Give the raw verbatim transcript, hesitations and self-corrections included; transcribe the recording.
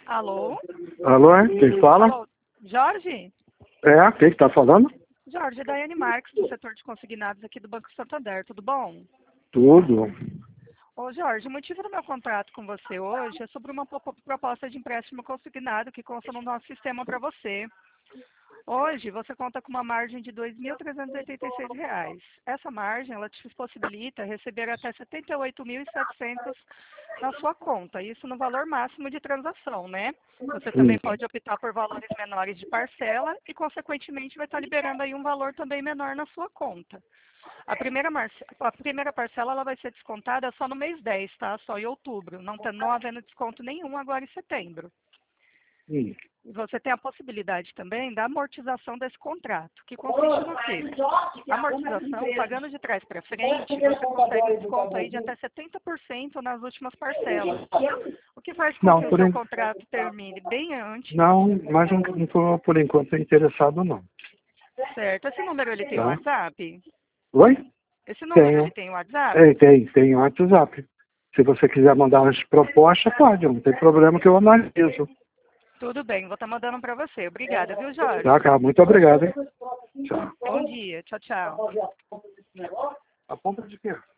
Alô? Alô, é? Quem fala? Alô? Jorge? É, quem está falando? Jorge, é Daiane Marques, do setor de consignados aqui do Banco Santander, tudo bom? Tudo. Ô Jorge, o motivo do meu contrato com você hoje é sobre uma po- proposta de empréstimo consignado que consta no nosso sistema para você. Hoje você conta com uma margem de dois mil trezentos e oitenta e seis reais. Essa margem ela te possibilita receber até setenta e oito mil e setecentos na sua conta, isso no valor máximo de transação, né? Você Hum. também pode optar por valores menores de parcela e, consequentemente, vai estar liberando aí um valor também menor na sua conta. A primeira, marce- a primeira parcela ela vai ser descontada só no mês dez, tá? Só em outubro, não, tá, não havendo desconto nenhum agora em setembro. Hum. E você tem a possibilidade também da amortização desse contrato, que consiste no quê? A amortização, pagando de trás para frente, você consegue um desconto aí de até setenta por cento nas últimas parcelas, o que faz com Não, que o por, seu en... contrato termine bem antes. não, mas não estou por enquanto interessado não. Certo. Esse número ele tem o Tá? WhatsApp? Oi? Esse número ele Tenho. tem o WhatsApp? É, tem, tem WhatsApp. Se você quiser mandar umas propostas, pode, não tem problema que eu analiso. Tudo bem, vou estar mandando para você. Obrigada, viu, Jorge? Tá, cara? Muito obrigado, hein? Tchau. Bom dia. Tchau, tchau. A ponta de quê?